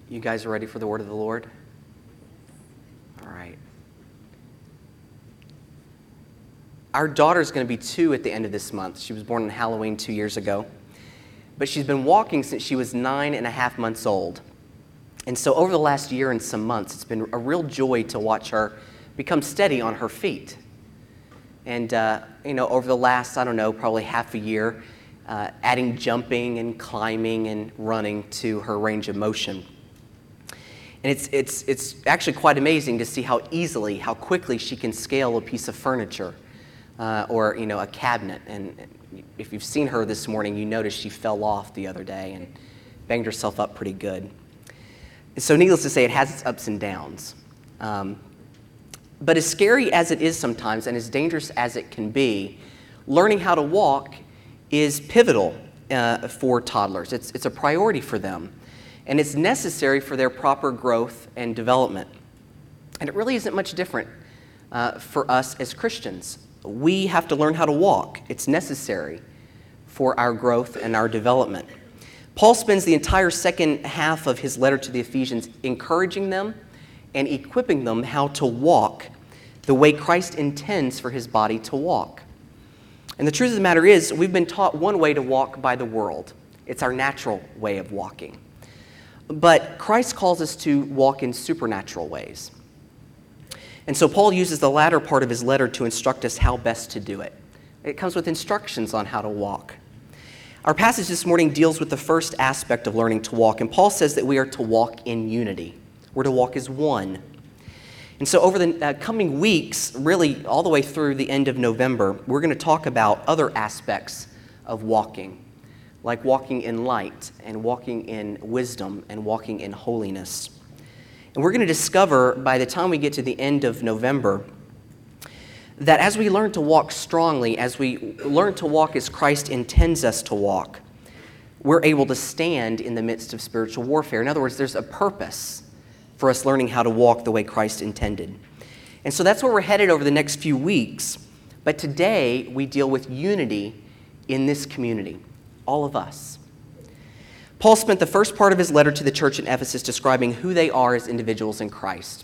You guys are ready for the word of the Lord? All right. Our daughter's going to be 2 at the end of this month. She was born on Halloween 2 years ago. But she's been walking since she was 9.5 months old. And so over the last year and some months, it's been a real joy to watch her become steady on her feet. And, over the last, probably half a year, adding jumping and climbing and running to her range of motion. And it's actually quite amazing to see how quickly she can scale a piece of furniture or a cabinet. And if you've seen her this morning, you notice she fell off the other day and banged herself up pretty good. And so needless to say, it has its ups and downs. But as scary as it is sometimes and as dangerous as it can be, learning how to walk is pivotal for toddlers. It's a priority for them, and it's necessary for their proper growth and development. And it really isn't much different for us as Christians. We have to learn how to walk. It's necessary for our growth and our development. Paul spends the entire second half of his letter to the Ephesians encouraging them and equipping them how to walk the way Christ intends for his body to walk. And the truth of the matter is, we've been taught one way to walk by the world. It's our natural way of walking. But Christ calls us to walk in supernatural ways. And so Paul uses the latter part of his letter to instruct us how best to do it. It comes with instructions on how to walk. Our passage this morning deals with the first aspect of learning to walk, and Paul says that we are to walk in unity. We're to walk as one. And so over the coming weeks, really all the way through the end of November, we're going to talk about other aspects of walking, like walking in light and walking in wisdom and walking in holiness. And we're going to discover by the time we get to the end of November that as we learn to walk strongly, as we learn to walk as Christ intends us to walk, we're able to stand in the midst of spiritual warfare. In other words, there's a purpose for us learning how to walk the way Christ intended. And so that's where we're headed over the next few weeks. But today, we deal with unity in this community, all of us. Paul spent the first part of his letter to the church in Ephesus describing who they are as individuals in Christ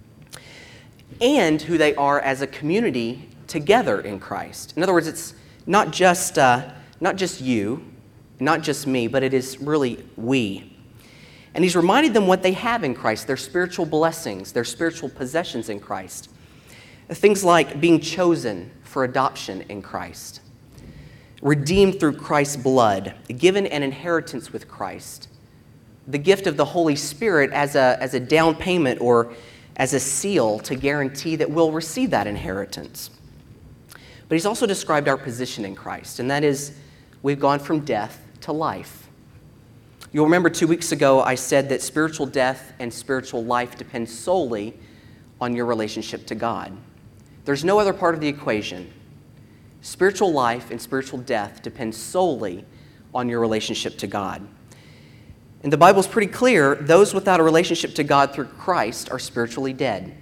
and who they are as a community together in Christ. In other words, it's not just you, not just me, but it is really we. And he's reminded them what they have in Christ, their spiritual blessings, their spiritual possessions in Christ. Things like being chosen for adoption in Christ, redeemed through Christ's blood, given an inheritance with Christ, the gift of the Holy Spirit as a down payment or as a seal to guarantee that we'll receive that inheritance. But he's also described our position in Christ, and that is we've gone from death to life. You'll remember 2 weeks ago I said that spiritual death and spiritual life depend solely on your relationship to God. There's no other part of the equation. Spiritual life and spiritual death depend solely on your relationship to God. And the Bible's pretty clear, those without a relationship to God through Christ are spiritually dead.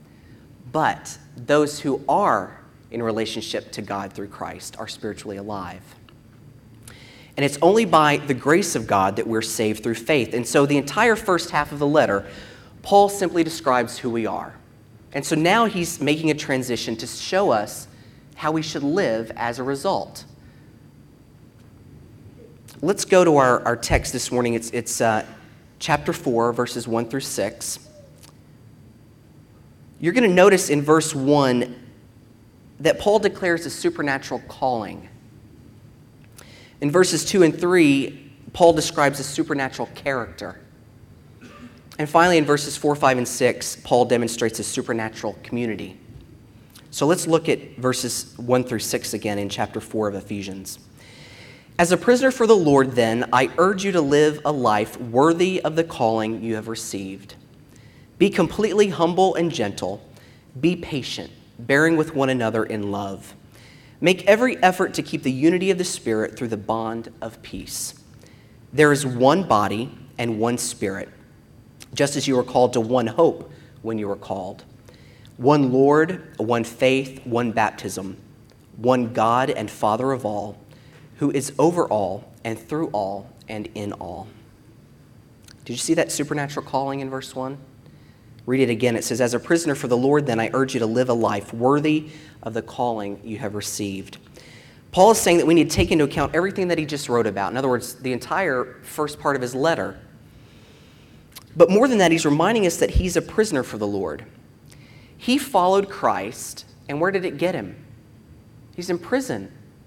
But those who are in relationship to God through Christ are spiritually alive. And it's only by the grace of God that we're saved through faith. And so the entire first half of the letter, Paul simply describes who we are. And so now he's making a transition to show us how we should live as a result. Let's go to our text this morning. It's chapter 4, verses 1 through 6. You're going to notice in verse 1 that Paul declares a supernatural calling. In verses 2 and 3, Paul describes a supernatural character. And finally, in verses 4, 5, and 6, Paul demonstrates a supernatural community. So let's look at verses 1 through 6 again in chapter 4 of Ephesians. As a prisoner for the Lord, then, I urge you to live a life worthy of the calling you have received. Be completely humble and gentle. Be patient, bearing with one another in love. Make every effort to keep the unity of the Spirit through the bond of peace. There is one body and one Spirit, just as you were called to one hope when you were called. One Lord, one faith, one baptism, one God and Father of all, who is over all and through all and in all. Did you see that supernatural calling in verse 1? Read it again. It says, "As a prisoner for the Lord, then I urge you to live a life worthy of the calling you have received." Paul is saying that we need to take into account everything that he just wrote about. In other words, the entire first part of his letter. But more than that, he's reminding us that he's a prisoner for the Lord. He followed Christ, and where did it get him? He's in prison.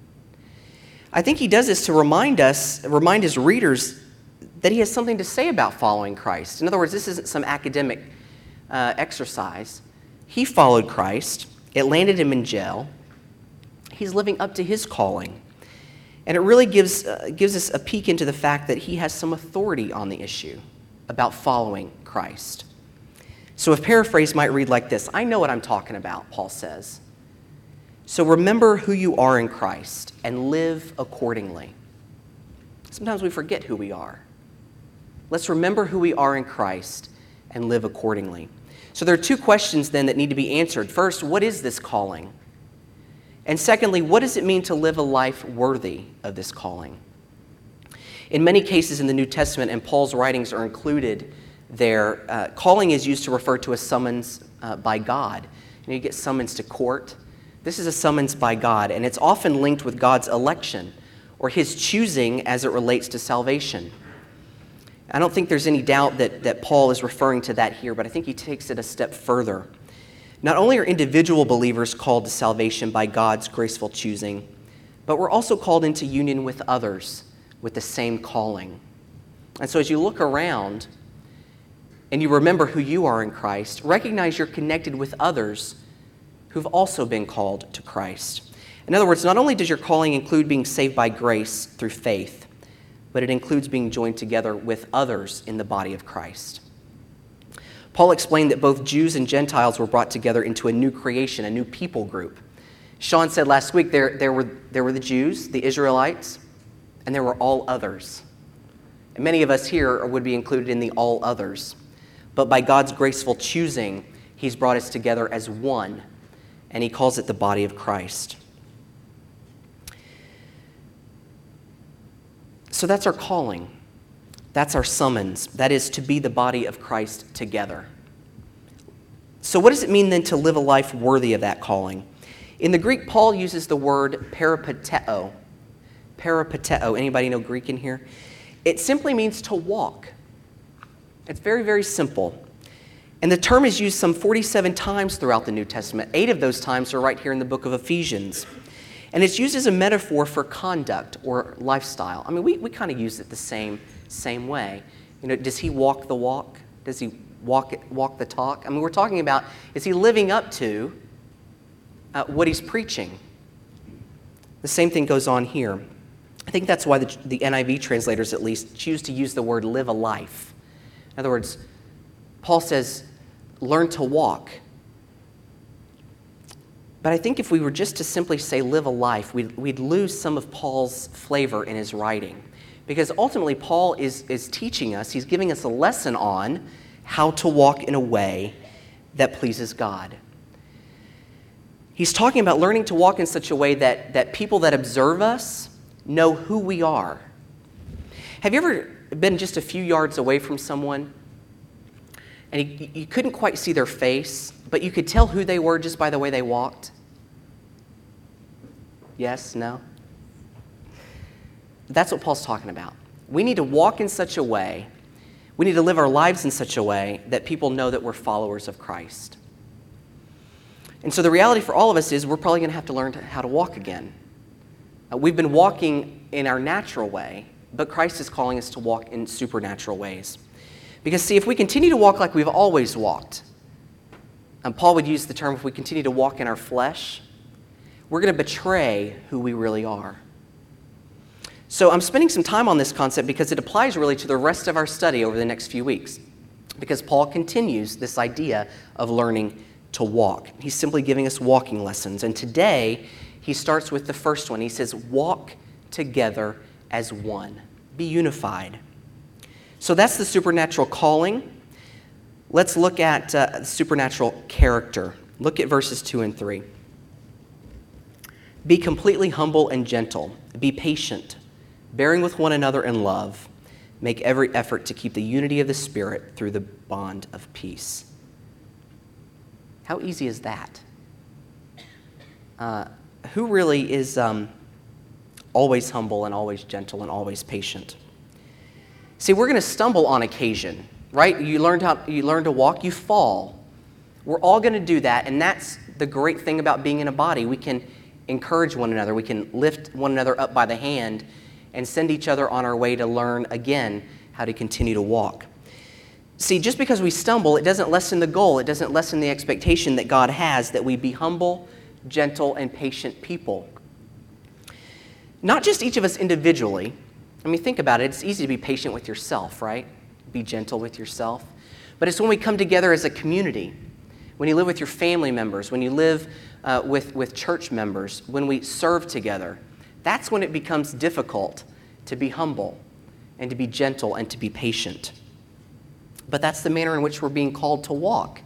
I think he does this to remind his readers that he has something to say about following Christ. In other words, this isn't some academic exercise. He followed Christ. It landed him in jail. He's living up to his calling. And it really gives us a peek into the fact that he has some authority on the issue about following Christ. So a paraphrase might read like this: I know what I'm talking about, Paul says. So remember who you are in Christ and live accordingly. Sometimes we forget who we are. Let's remember who we are in Christ and live accordingly. So there are two questions then that need to be answered. First, what is this calling? And secondly, what does it mean to live a life worthy of this calling? In many cases in the New Testament, and Paul's writings are included there, calling is used to refer to a summons by God. You get summons to court. This is a summons by God, and it's often linked with God's election or his choosing as it relates to salvation. I don't think there's any doubt that Paul is referring to that here, but I think he takes it a step further. Not only are individual believers called to salvation by God's graceful choosing, but we're also called into union with others with the same calling. And so as you look around and you remember who you are in Christ, recognize you're connected with others who've also been called to Christ. In other words, not only does your calling include being saved by grace through faith, but it includes being joined together with others in the body of Christ. Paul explained that both Jews and Gentiles were brought together into a new creation, a new people group. Sean said last week there were the Jews, the Israelites, and there were all others. And many of us here would be included in the all others. But by God's graceful choosing, he's brought us together as one, and he calls it the body of Christ. So that's our calling. That's our summons. That is to be the body of Christ together. So what does it mean then to live a life worthy of that calling? In the Greek, Paul uses the word peripateo. Peripateo. Anybody know Greek in here? It simply means to walk. It's very, very simple. And the term is used some 47 times throughout the New Testament. 8 of those times are right here in the book of Ephesians. And it's used as a metaphor for conduct or lifestyle. I mean, we kind of use it the same way. You know, does he walk the walk? Does he walk the talk? I mean, we're talking about, is he living up to what he's preaching? The same thing goes on here. I think that's why the NIV translators, at least, choose to use the word live a life. In other words, Paul says, learn to walk. But I think if we were just to simply say live a life, we'd lose some of Paul's flavor in his writing. Because ultimately, Paul is teaching us, he's giving us a lesson on how to walk in a way that pleases God. He's talking about learning to walk in such a way that people that observe us know who we are. Have you ever been just a few yards away from someone and you couldn't quite see their face, but you could tell who they were just by the way they walked? Yes? No? That's what Paul's talking about. We need to walk in such a way, we need to live our lives in such a way that people know that we're followers of Christ. And so the reality for all of us is we're probably going to have to learn how to walk again. We've been walking in our natural way, but Christ is calling us to walk in supernatural ways. Because see, if we continue to walk like we've always walked, and Paul would use the term, if we continue to walk in our flesh, we're going to betray who we really are. So I'm spending some time on this concept because it applies really to the rest of our study over the next few weeks. Because Paul continues this idea of learning to walk. He's simply giving us walking lessons. And today, he starts with the first one. He says, walk together as one. Be unified. So that's the supernatural calling. Let's look at the supernatural character. Look at verses 2 and 3. Be completely humble and gentle. Be patient, bearing with one another in love. Make every effort to keep the unity of the Spirit through the bond of peace. How easy is that? Who really is always humble and always gentle and always patient? See, we're going to stumble on occasion, right? You learn to walk, you fall. We're all going to do that, and that's the great thing about being in a body. We can encourage one another. We can lift one another up by the hand and send each other on our way to learn again how to continue to walk. See, just because we stumble, it doesn't lessen the goal. It doesn't lessen the expectation that God has that we be humble, gentle, and patient people. Not just each of us individually. I mean, think about it. It's easy to be patient with yourself, right? Be gentle with yourself. But it's when we come together as a community, when you live with your family members, when you live with church members, when we serve together, that's when it becomes difficult to be humble and to be gentle and to be patient. But that's the manner in which we're being called to walk.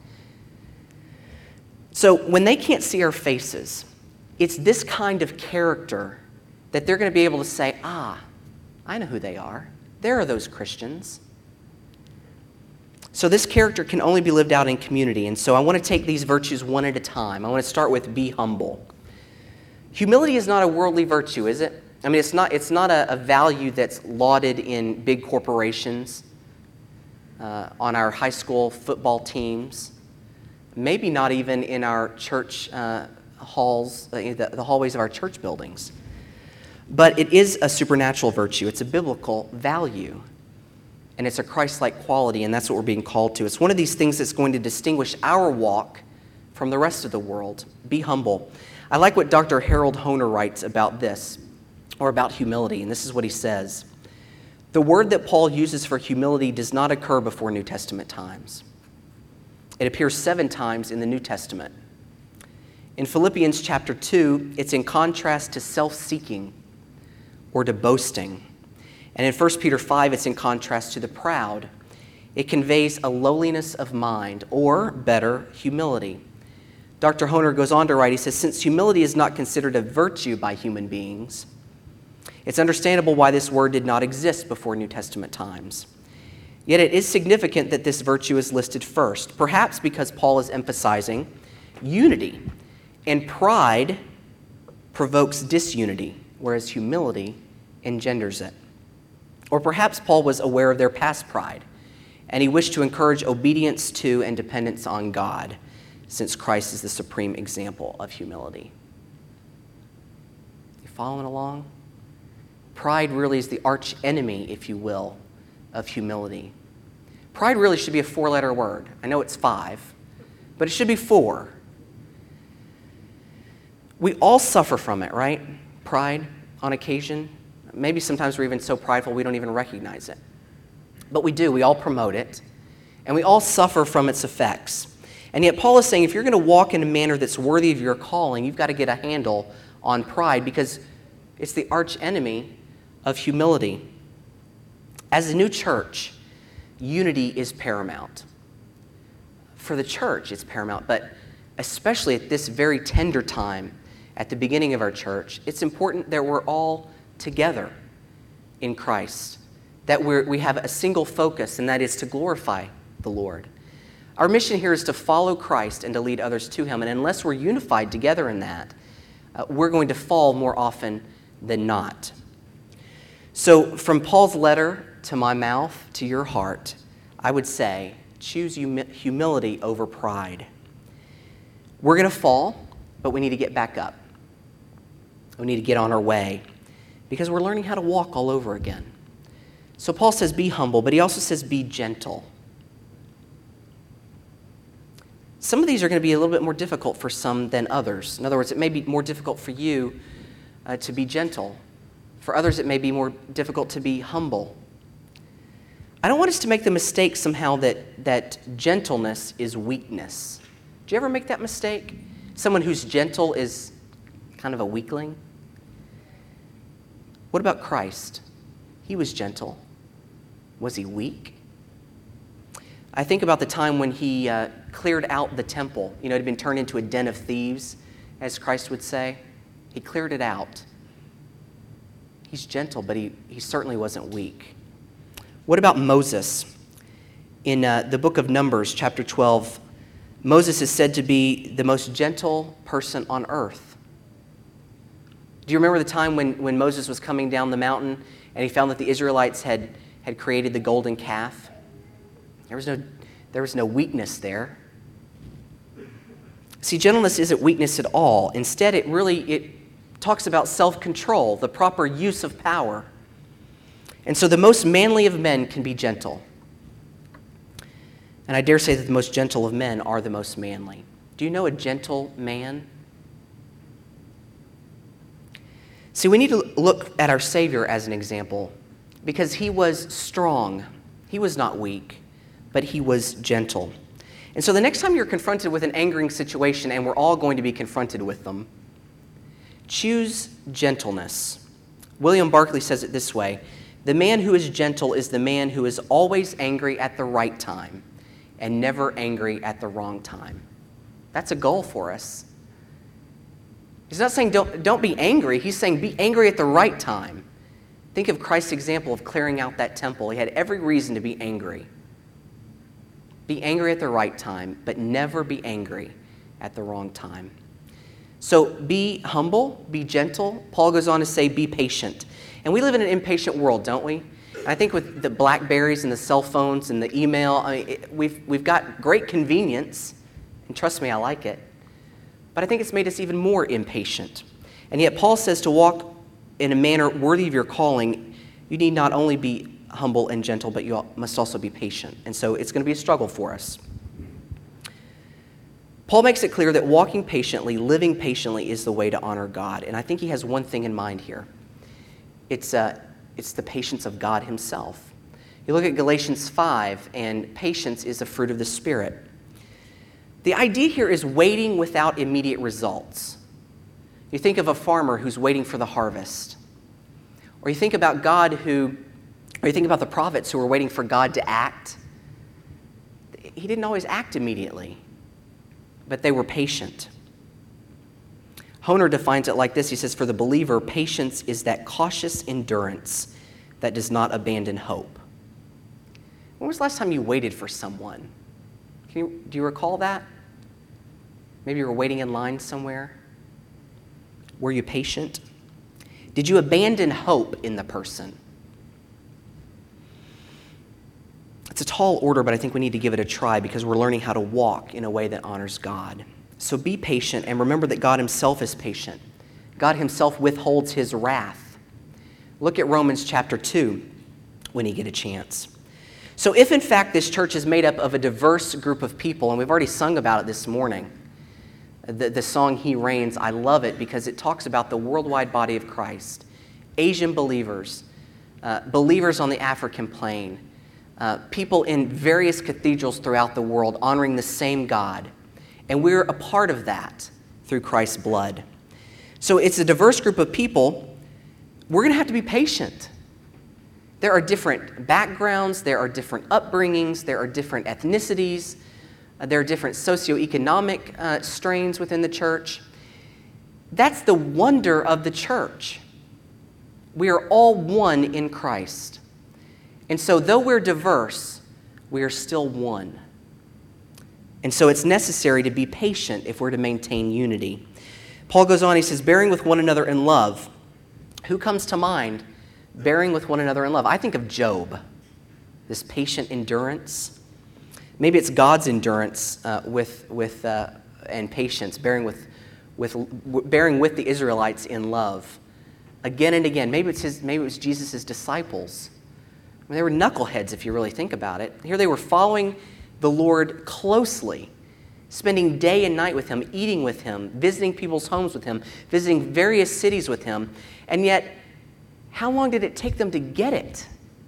So when they can't see our faces, it's this kind of character that they're going to be able to say, I know who they are. There are those Christians. So this character can only be lived out in community. And so I want to take these virtues one at a time. I want to start with be humble. Humility is not a worldly virtue, is it? I mean, it's not a value that's lauded in big corporations, on our high school football teams, maybe not even in our church halls, the hallways of our church buildings. But it is a supernatural virtue. It's a biblical value. And it's a Christ-like quality, and that's what we're being called to. It's one of these things that's going to distinguish our walk from the rest of the world. Be humble. I like what Dr. Harold Hoehner writes about this, or about humility, and this is what he says. The word that Paul uses for humility does not occur before New Testament times. It appears 7 times in the New Testament. In Philippians chapter 2, it's in contrast to self-seeking or to boasting. And in 1 Peter 5, it's in contrast to the proud. It conveys a lowliness of mind, or better, humility. Dr. Hoehner goes on to write, he says, since humility is not considered a virtue by human beings, it's understandable why this word did not exist before New Testament times. Yet it is significant that this virtue is listed first, perhaps because Paul is emphasizing unity, and pride provokes disunity, whereas humility engenders it. Or perhaps Paul was aware of their past pride, and he wished to encourage obedience to and dependence on God, since Christ is the supreme example of humility. You following along? Pride really is the arch enemy, if you will, of humility. Pride really should be a 4-letter word. I know it's 5, but it should be 4. We all suffer from it, right? Pride on occasion. Maybe sometimes we're even so prideful we don't even recognize it. But we do. We all promote it. And we all suffer from its effects. And yet Paul is saying if you're going to walk in a manner that's worthy of your calling, you've got to get a handle on pride because it's the arch enemy of humility. As a new church, unity is paramount. For the church, it's paramount, but especially at this very tender time at the beginning of our church, it's important that we're all together in Christ, that we have a single focus, and that is to glorify the Lord. Our mission here is to follow Christ and to lead others to Him, and unless we're unified together in that, we're going to fall more often than not. So from Paul's letter to my mouth to your heart, I would say, choose humility over pride. We're going to fall, but we need to get back up. We need to get on our way because we're learning how to walk all over again. So Paul says be humble, but he also says be gentle. Some of these are going to be a little bit more difficult for some than others. In other words, it may be more difficult for you to be gentle. For others, it may be more difficult to be humble. I don't want us to make the mistake somehow that gentleness is weakness. Do you ever make that mistake? Someone who's gentle is kind of a weakling? What about Christ? He was gentle. Was he weak? I think about the time when he cleared out the temple. You know, it had been turned into a den of thieves, as Christ would say. He cleared it out. He's gentle, but he certainly wasn't weak. What about Moses? In the book of Numbers, chapter 12, Moses is said to be the most gentle person on earth. Do you remember the time when Moses was coming down the mountain and he found that the Israelites had created the golden calf? There was no weakness there. See, gentleness isn't weakness at all. Instead, it talks about self-control, the proper use of power. And so the most manly of men can be gentle. And I dare say that the most gentle of men are the most manly. Do you know a gentle man? See, we need to look at our Savior as an example because he was strong. He was not weak, but he was gentle. And so the next time you're confronted with an angering situation, and we're all going to be confronted with them, choose gentleness. William Barclay says it this way: the man who is gentle is the man who is always angry at the right time and never angry at the wrong time. That's a goal for us. He's not saying don't be angry. He's saying be angry at the right time. Think of Christ's example of clearing out that temple. He had every reason to be angry. Be angry at the right time, but never be angry at the wrong time. So be humble, be gentle. Paul goes on to say be patient. And we live in an impatient world, don't we? And I think with the BlackBerries and the cell phones and the email, we've got great convenience, and trust me, I like it. But I think it's made us even more impatient. And yet Paul says to walk in a manner worthy of your calling, you need not only be humble and gentle, but you must also be patient. And so it's going to be a struggle for us. Paul makes it clear that walking patiently, living patiently is the way to honor God. And I think he has one thing in mind here. It's the patience of God himself. You look at Galatians 5, and patience is a fruit of the Spirit. The idea here is waiting without immediate results. You think of a farmer who's waiting for the harvest. Or you think about or you think about the prophets who were waiting for God to act. He didn't always act immediately, but they were patient. Honer defines it like this. He says, for the believer, patience is that cautious endurance that does not abandon hope. When was the last time you waited for someone? Do you recall that? Maybe you were waiting in line somewhere. Were you patient? Did you abandon hope in the person? It's a tall order, but I think we need to give it a try because we're learning how to walk in a way that honors God. So be patient and remember that God himself is patient. God himself withholds his wrath. Look at Romans chapter 2 when you get a chance. So if in fact this church is made up of a diverse group of people, and we've already sung about it this morning, the song He Reigns, I love it because it talks about the worldwide body of Christ, Asian believers, believers on the African plain, people in various cathedrals throughout the world honoring the same God. And we're a part of that through Christ's blood. So it's a diverse group of people. We're going to have to be patient. There are different backgrounds, there are different upbringings, there are different ethnicities, there are different socioeconomic strains within the church. That's the wonder of the church. We are all one in Christ. And so though we're diverse, we are still one. And so it's necessary to be patient if we're to maintain unity. Paul goes on, he says, bearing with one another in love. Who comes to mind? Bearing with one another in love. I think of Job, this patient endurance. Maybe it's God's endurance and patience, bearing with the Israelites in love, again and again. Maybe it was Jesus' disciples. I mean, they were knuckleheads if you really think about it. Here they were following the Lord closely, spending day and night with him, eating with him, visiting people's homes with him, visiting various cities with him, and yet, how long did it take them to get it?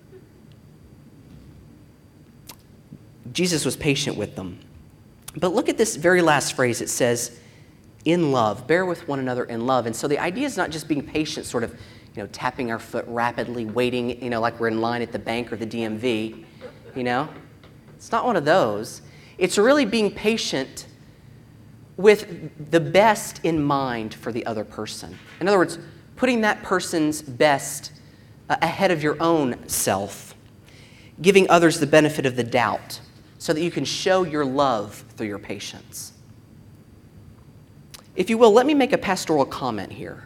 Jesus was patient with them. But look at this very last phrase. It says, in love, bear with one another in love. And so the idea is not just being patient, sort of, tapping our foot rapidly, waiting, like we're in line at the bank or the DMV, It's not one of those. It's really being patient with the best in mind for the other person. In other words, putting that person's best ahead of your own self. giving others the benefit of the doubt so that you can show your love through your patience. If you will, let me make a pastoral comment here.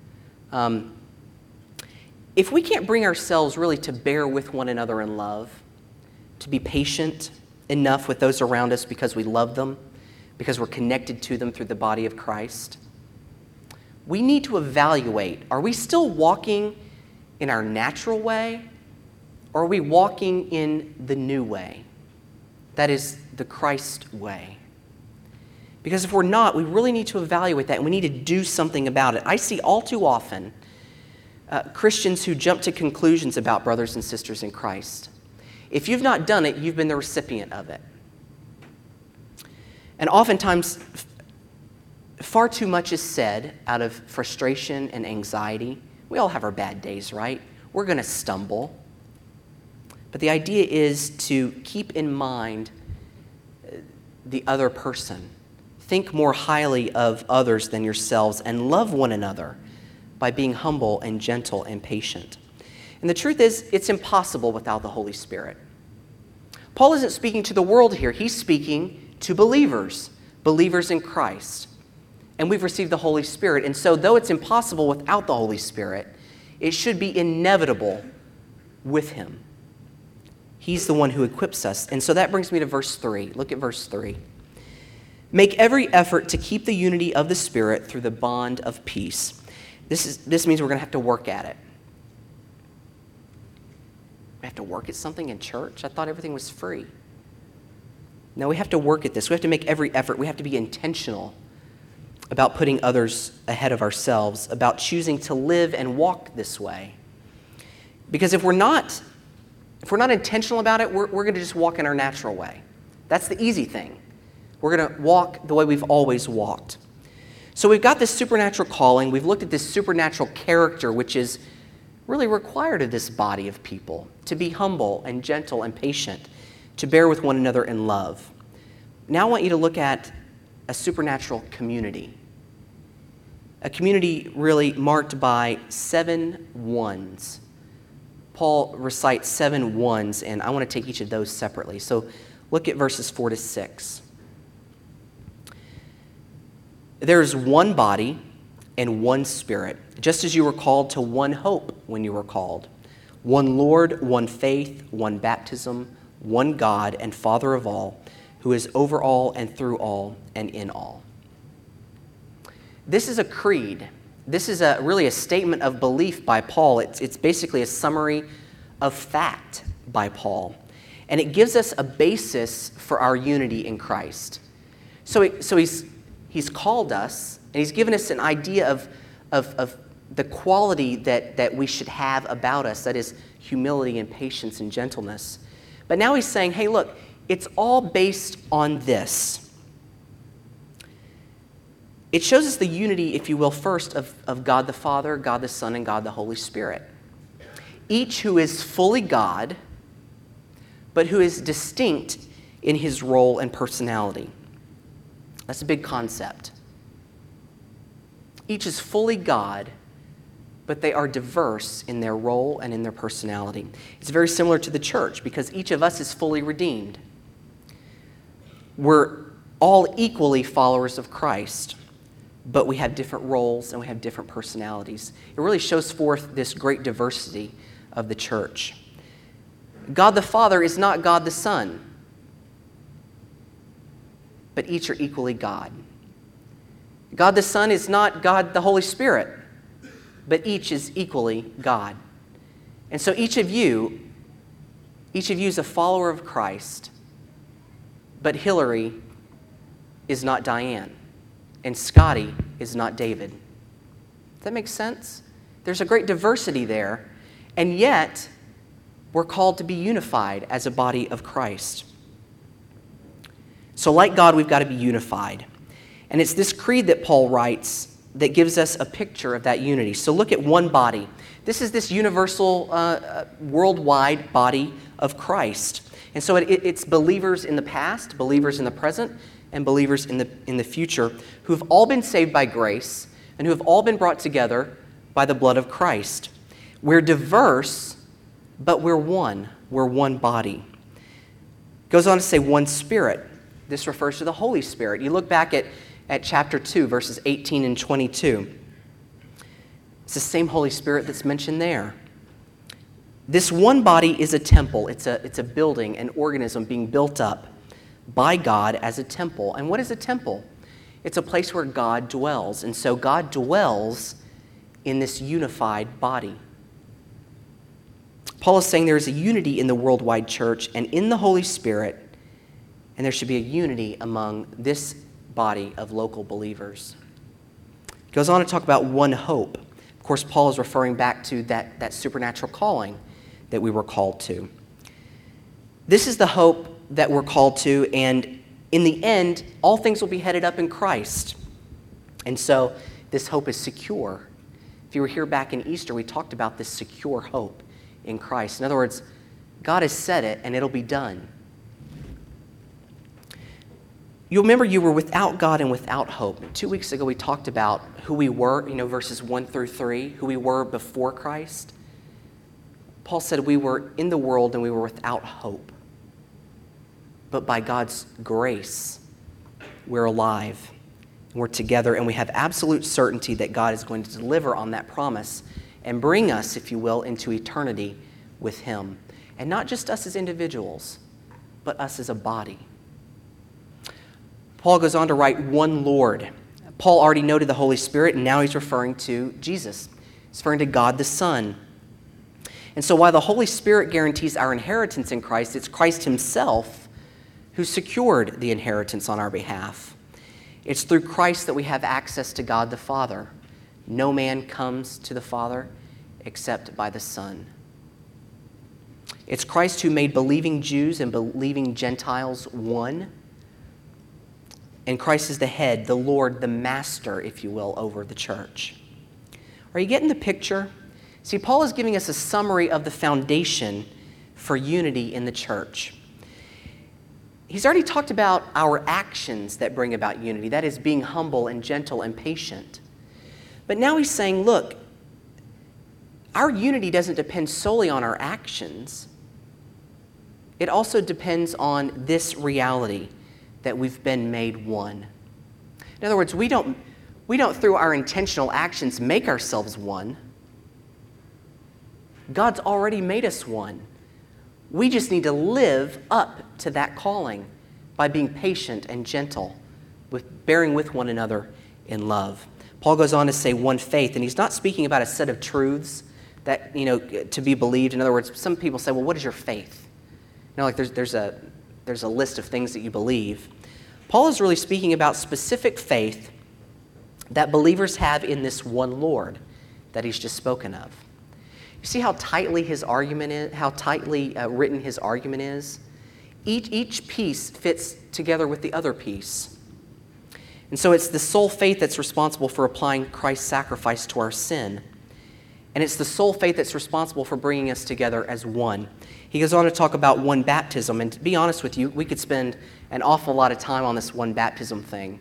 If we can't bring ourselves really to bear with one another in love, to be patient enough with those around us because we love them, because we're connected to them through the body of Christ, we need to evaluate, are we still walking in our natural way, or are we walking in the new way? That is the Christ way. Because if we're not, we really need to evaluate that, and we need to do something about it. I see all too often Christians who jump to conclusions about brothers and sisters in Christ. If you've not done it, you've been the recipient of it. And oftentimes, far too much is said out of frustration and anxiety. We all have our bad days, right? We're going to stumble. But the idea is to keep in mind the other person. Think more highly of others than yourselves and love one another by being humble and gentle and patient. And the truth is, it's impossible without the Holy Spirit. Paul isn't speaking to the world here. He's speaking to believers in Christ. And we've received the Holy Spirit. And so though it's impossible without the Holy Spirit, it should be inevitable with him. He's the one who equips us. And so that brings me to verse 3. Look at verse 3. Make every effort to keep the unity of the Spirit through the bond of peace. This means we're going to have to work at it. We have to work at something in church? I thought everything was free. No, we have to work at this. We have to make every effort. We have to be intentional about putting others ahead of ourselves, about choosing to live and walk this way. Because if we're not intentional about it, we're going to just walk in our natural way. That's the easy thing. We're going to walk the way we've always walked. So we've got this supernatural calling. We've looked at this supernatural character, which is really required of this body of people, to be humble and gentle and patient, to bear with one another in love. Now I want you to look at a supernatural community. A community really marked by 7 ones. Paul recites 7 ones, and I want to take each of those separately. So look at verses 4 to 6. There is one body and one Spirit, just as you were called to one hope when you were called. One Lord, one faith, one baptism, one God and Father of all, who is over all and through all and in all. This is a creed. This is really a statement of belief by Paul. It's basically a summary of fact by Paul. And it gives us a basis for our unity in Christ. So he's called us, and he's given us an idea of the quality that we should have about us, that is humility and patience and gentleness. But now he's saying, hey, look, it's all based on this. It shows us the unity, if you will, first of God the Father, God the Son, and God the Holy Spirit. Each who is fully God, but who is distinct in his role and personality. That's a big concept. Each is fully God, but they are diverse in their role and in their personality. It's very similar to the church because each of us is fully redeemed. We're all equally followers of Christ, but we have different roles and we have different personalities. It really shows forth this great diversity of the church. God the Father is not God the Son, but each are equally God. God the Son is not God the Holy Spirit, but each is equally God. And so each of you is a follower of Christ, but Hillary is not Diane, and Scotty is not David. Does that make sense? There's a great diversity there, and yet we're called to be unified as a body of Christ. So like God, we've got to be unified. And it's this creed that Paul writes that gives us a picture of that unity. So look at one body. This is this universal, worldwide body of Christ. And so it's believers in the past, believers in the present, and believers in the future who have all been saved by grace and who have all been brought together by the blood of Christ. We're diverse, but we're one. We're one body. Goes on to say one Spirit. This refers to the Holy Spirit. You look back at chapter 2, verses 18 and 22. It's the same Holy Spirit that's mentioned there. This one body is a temple. It's a building, an organism being built up by God as a temple. And what is a temple? It's a place where God dwells. And so God dwells in this unified body. Paul is saying there is a unity in the worldwide church and in the Holy Spirit, and there should be a unity among this body of local believers. He goes on to talk about one hope. Of course, Paul is referring back to that supernatural calling that we were called to. This is the hope that we're called to, and in the end, all things will be headed up in Christ. And so this hope is secure. If you were here back in Easter, we talked about this secure hope in Christ. In other words, God has said it, and it'll be done. You'll remember you were without God and without hope. 2 weeks ago, we talked about who we were, verses 1 through 3, who we were before Christ. Paul said we were in the world and we were without hope. But by God's grace, we're alive. And we're together, and we have absolute certainty that God is going to deliver on that promise and bring us, if you will, into eternity with Him. And not just us as individuals, but us as a body. Paul goes on to write one Lord. Paul already noted the Holy Spirit, and now he's referring to Jesus. He's referring to God the Son. And so while the Holy Spirit guarantees our inheritance in Christ, it's Christ Himself who secured the inheritance on our behalf. It's through Christ that we have access to God the Father. No man comes to the Father except by the Son. It's Christ who made believing Jews and believing Gentiles one. And Christ is the head, the Lord, the master, if you will, over the church. Are you getting the picture? See, Paul is giving us a summary of the foundation for unity in the church. He's already talked about our actions that bring about unity, that is, being humble and gentle and patient. But now he's saying, look, our unity doesn't depend solely on our actions. It also depends on this reality that we've been made one. In other words, we don't through our intentional actions make ourselves one. God's already made us one. We just need to live up to that calling by being patient and gentle, bearing with one another in love. Paul goes on to say one faith, and he's not speaking about a set of truths that, to be believed. In other words, some people say, well, what is your faith? There's a list of things that you believe. Paul is really speaking about specific faith that believers have in this one Lord that he's just spoken of. You see how tightly his argument is, how tightly written his argument is? Each piece fits together with the other piece. And so it's the sole faith that's responsible for applying Christ's sacrifice to our sin. And it's the sole faith that's responsible for bringing us together as one. He goes on to talk about one baptism. And to be honest with you, we could spend an awful lot of time on this one baptism thing.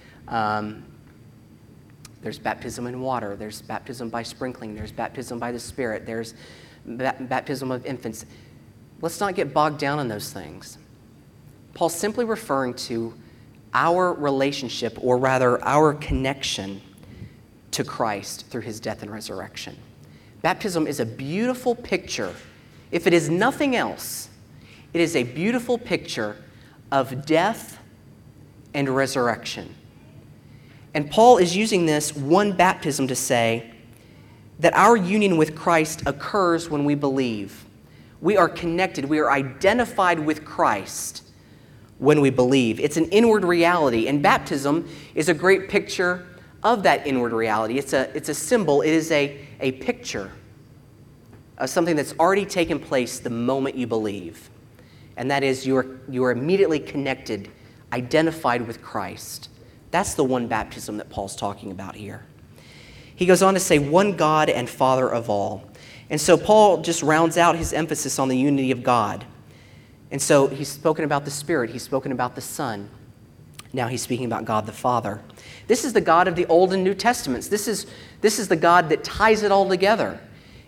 There's baptism in water. There's baptism by sprinkling. There's baptism by the Spirit. There's baptism of infants. Let's not get bogged down in those things. Paul's simply referring to our relationship, or rather our connection to Christ through His death and resurrection. Baptism is a beautiful picture. If it is nothing else, it is a beautiful picture of death and resurrection. And Paul is using this one baptism to say that our union with Christ occurs when we believe. We are connected. We are identified with Christ when we believe. It's an inward reality, and baptism is a great picture of that inward reality. It's a symbol. It is a picture of something that's already taken place the moment you believe. And that is you are immediately connected, identified with Christ. That's the one baptism that Paul's talking about here. He goes on to say, one God and Father of all. And so Paul just rounds out his emphasis on the unity of God. And so he's spoken about the Spirit. He's spoken about the Son. Now he's speaking about God the Father. This is the God of the Old and New Testaments. This is the God that ties it all together.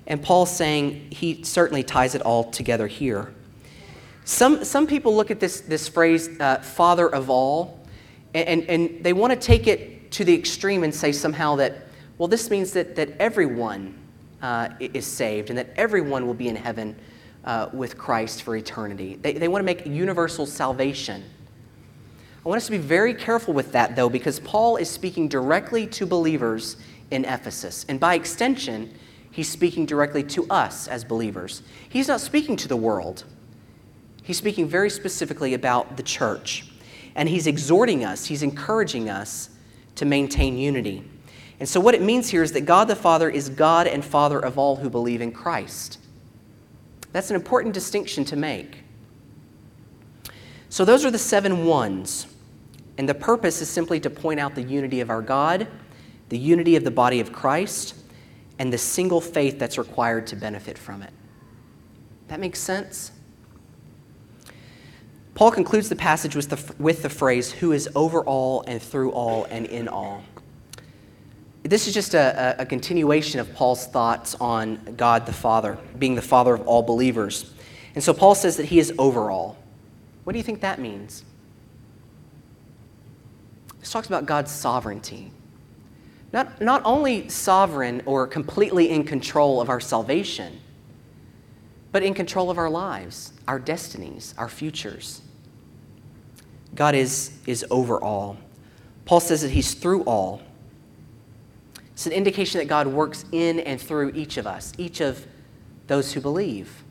And Paul's saying he certainly ties it all together here. Some people look at this phrase, Father of all, and they want to take it to the extreme and say somehow that, well, this means that everyone is saved and that everyone will be in heaven with Christ for eternity. They want to make universal salvation. I want us to be very careful with that, though, because Paul is speaking directly to believers in Ephesus. And by extension, he's speaking directly to us as believers. He's not speaking to the world. He's speaking very specifically about the church. And he's exhorting us, he's encouraging us to maintain unity. And so what it means here is that God the Father is God and Father of all who believe in Christ. That's an important distinction to make. So those are the 7 ones. And the purpose is simply to point out the unity of our God, the unity of the body of Christ, and the single faith that's required to benefit from it. That makes sense? Paul concludes the passage with the phrase, who is over all and through all and in all. This is just a continuation of Paul's thoughts on God the Father, being the Father of all believers. And so Paul says that he is over all. What do you think that means? This talks about God's sovereignty. Not only sovereign or completely in control of our salvation, but in control of our lives, our destinies, our futures. God is over all. Paul says that he's through all. It's an indication that God works in and through each of us, each of those who believe.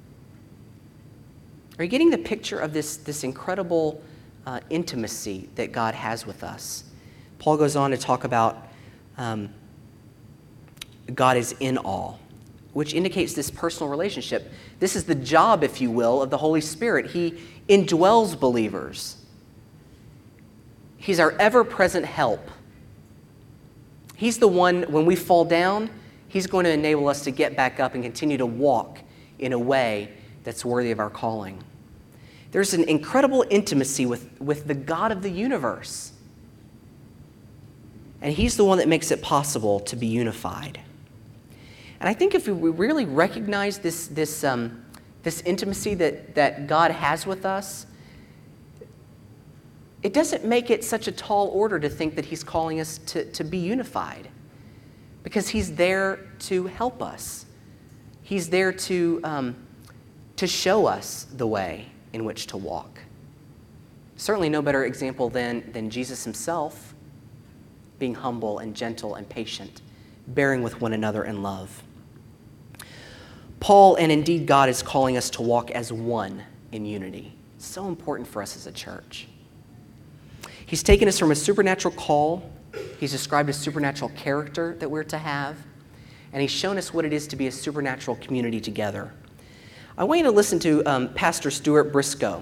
Are you getting the picture of this incredible intimacy that God has with us? Paul goes on to talk about God is in all, which indicates this personal relationship. This is the job, if you will, of the Holy Spirit. He indwells believers. He's our ever-present help. He's the one, when we fall down, he's going to enable us to get back up and continue to walk in a way that's worthy of our calling. There's an incredible intimacy with the God of the universe. And he's the one that makes it possible to be unified. And I think if we really recognize this intimacy that God has with us, it doesn't make it such a tall order to think that he's calling us to be unified, because he's there to help us. He's there to show us the way in which to walk. Certainly no better example than Jesus himself, being humble and gentle and patient, bearing with one another in love. Paul, and indeed God, is calling us to walk as one in unity. It's so important for us as a church. He's taken us from a supernatural call. He's described a supernatural character that we're to have. And he's shown us what it is to be a supernatural community together. I want you to listen to Pastor Stuart Briscoe.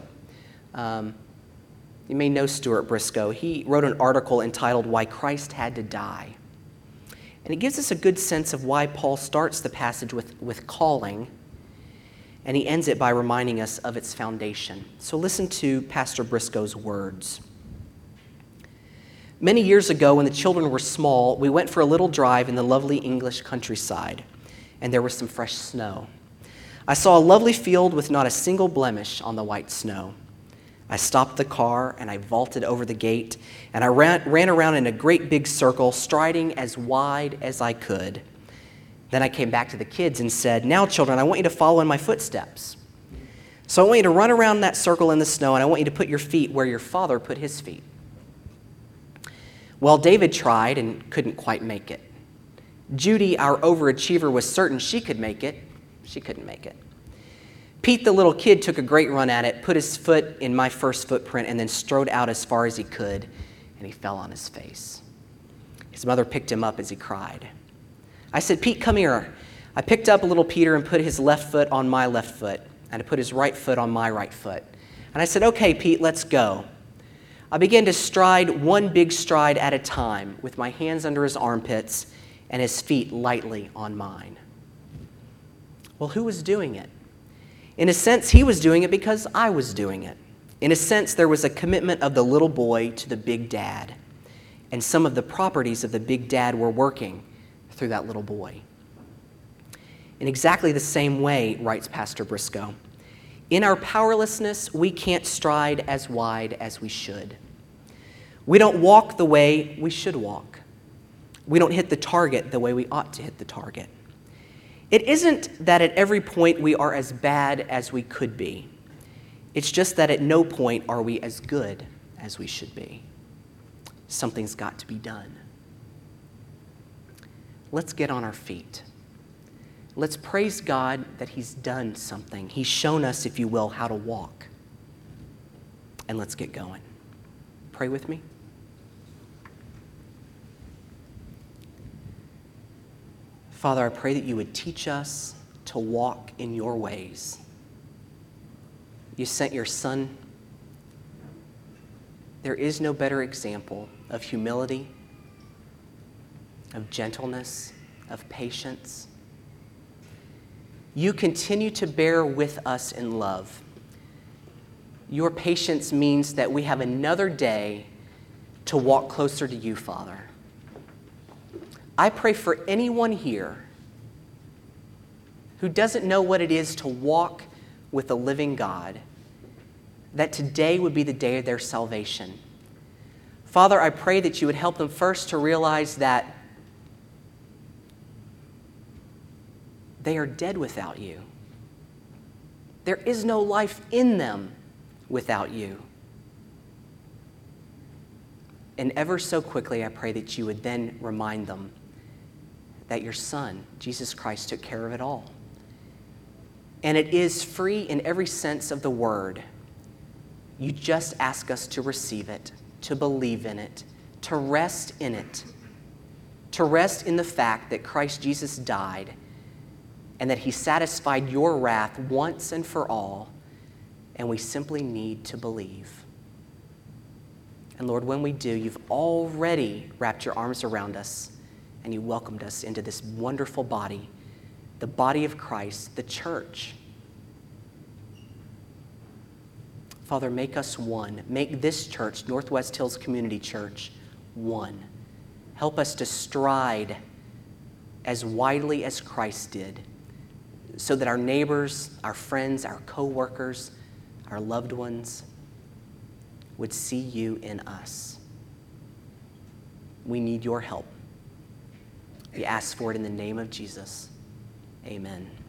You may know Stuart Briscoe. He wrote an article entitled Why Christ Had to Die. And it gives us a good sense of why Paul starts the passage with calling, and he ends it by reminding us of its foundation. So listen to Pastor Briscoe's words. Many years ago, when the children were small, we went for a little drive in the lovely English countryside, and there was some fresh snow. I saw a lovely field with not a single blemish on the white snow. I stopped the car, and I vaulted over the gate, and I ran around in a great big circle, striding as wide as I could. Then I came back to the kids and said, "Now, children, I want you to follow in my footsteps. So I want you to run around that circle in the snow, and I want you to put your feet where your father put his feet." Well, David tried and couldn't quite make it. Judy, our overachiever, was certain she could make it. She couldn't make it. Pete, the little kid, took a great run at it, put his foot in my first footprint, and then strode out as far as he could, and he fell on his face. His mother picked him up as he cried. I said, "Pete, come here." I picked up little Peter and put his left foot on my left foot, and I put his right foot on my right foot. And I said, "Okay, Pete, let's go." I began to stride one big stride at a time, with my hands under his armpits and his feet lightly on mine. Well, who was doing it? In a sense, he was doing it because I was doing it. In a sense, there was a commitment of the little boy to the big dad, and some of the properties of the big dad were working through that little boy. In exactly the same way, writes Pastor Briscoe, in our powerlessness, we can't stride as wide as we should. We don't walk the way we should walk. We don't hit the target the way we ought to hit the target. It isn't that at every point we are as bad as we could be. It's just that at no point are we as good as we should be. Something's got to be done. Let's get on our feet. Let's praise God that He's done something. He's shown us, if you will, how to walk. And let's get going. Pray with me. Father, I pray that you would teach us to walk in your ways. You sent your Son. There is no better example of humility, of gentleness, of patience. You continue to bear with us in love. Your patience means that we have another day to walk closer to you, Father. I pray for anyone here who doesn't know what it is to walk with the living God, that today would be the day of their salvation. Father, I pray that you would help them first to realize that they are dead without you. There is no life in them without you. And ever so quickly, I pray that you would then remind them that your Son, Jesus Christ, took care of it all. And it is free in every sense of the word. You just ask us to receive it, to believe in it, to rest in it, to rest in the fact that Christ Jesus died and that He satisfied your wrath once and for all, and we simply need to believe. And Lord, when we do, you've already wrapped your arms around us and you welcomed us into this wonderful body, the body of Christ, the church. Father, make us one. Make this church, Northwest Hills Community Church, one. Help us to stride as widely as Christ did, so that our neighbors, our friends, our co-workers, our loved ones would see you in us. We need your help. We ask for it in the name of Jesus. Amen.